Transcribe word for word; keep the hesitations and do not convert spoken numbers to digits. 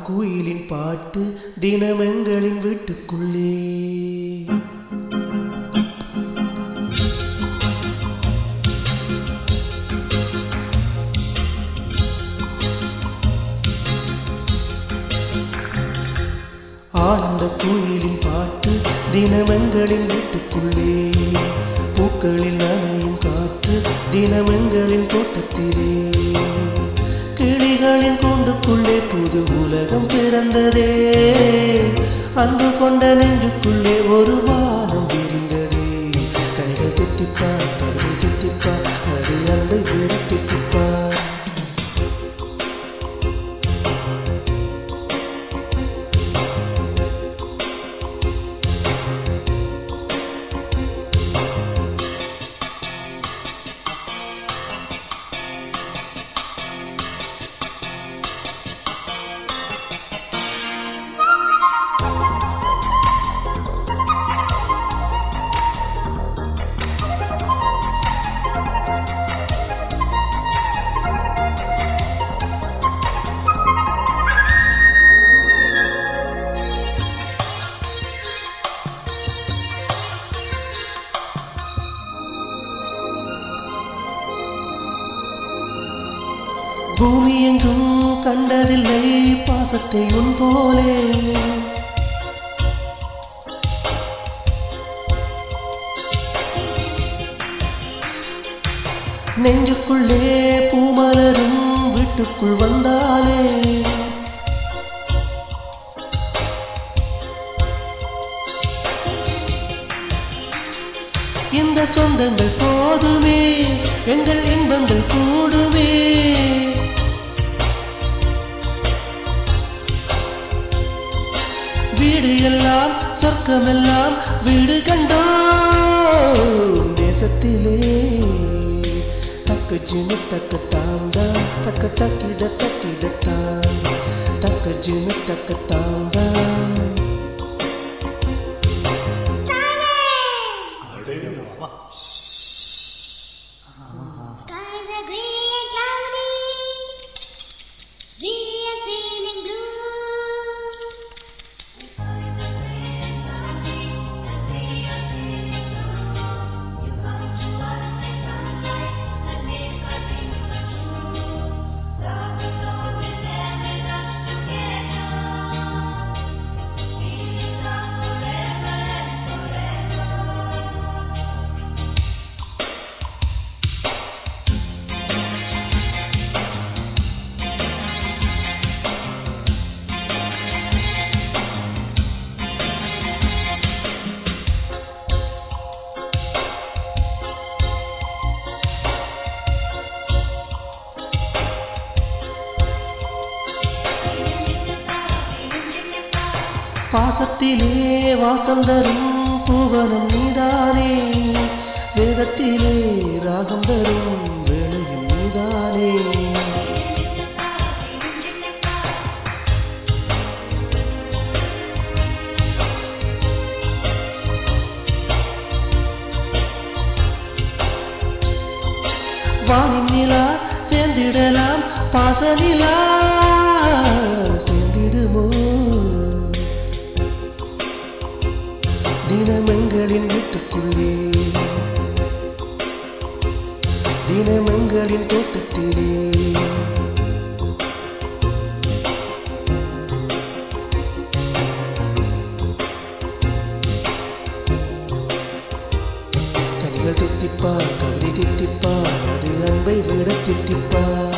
குயிலின் பாட்டு தினமெங்களின் வீட்டுக்குள்ளே. ஆனந்த குயிலின் பாட்டு தினமெங்களின் வீட்டுக்குள்ளே. பூக்களில் நனையும் காற்று தினமெங்களின் தோட்டத்திலே. கிளிகளின் கூண்டுக்குள்ளே புது உலகம் பிறந்ததே. அன்பு கொண்ட நெஞ்சுக்குள்ளே ஒரு வானம் விரிந்ததே. கனிகள் தித்திப்பா கவிதை தித்திப்பா அது அன்பை விட தித்திப்பா. பூமி எங்கும் கண்டதில்லை பாசத்தை உன் போலே. நெஞ்சுக்குள்ளே பூமலரும் வீட்டுக்குள் வந்தாலே. இந்த சொந்தங்கள் போதுமே எங்கள் இன்பங்கள் கூடுமே. வீடு எல்லாம் சொர்க்கமெல்லாம் வீடு கண்டோம் தேசத்திலே. தக்க ஜினு தக்க தாம்தான் தக்க தக்கிட தக்கிடத்தான் தக்க ஜினு தக்க தாம்தான். பாசத்திலே வாசம் தரும் பூவனம் நீதானே. வேதத்திலே ராகம் தரும் வேளையும் நீதானே. வானின் நிலா சேர்ந்திடலாம் பாசநிலா சேர்ந்திடுமோ. தினமெங்களின் வீட்டுக்குள்ளே தினமெங்களின் தோட்டத்திலே. கனிகள் தித்திப்பா கவிதை தித்திப்பா அது அன்பை விட தித்திப்பா.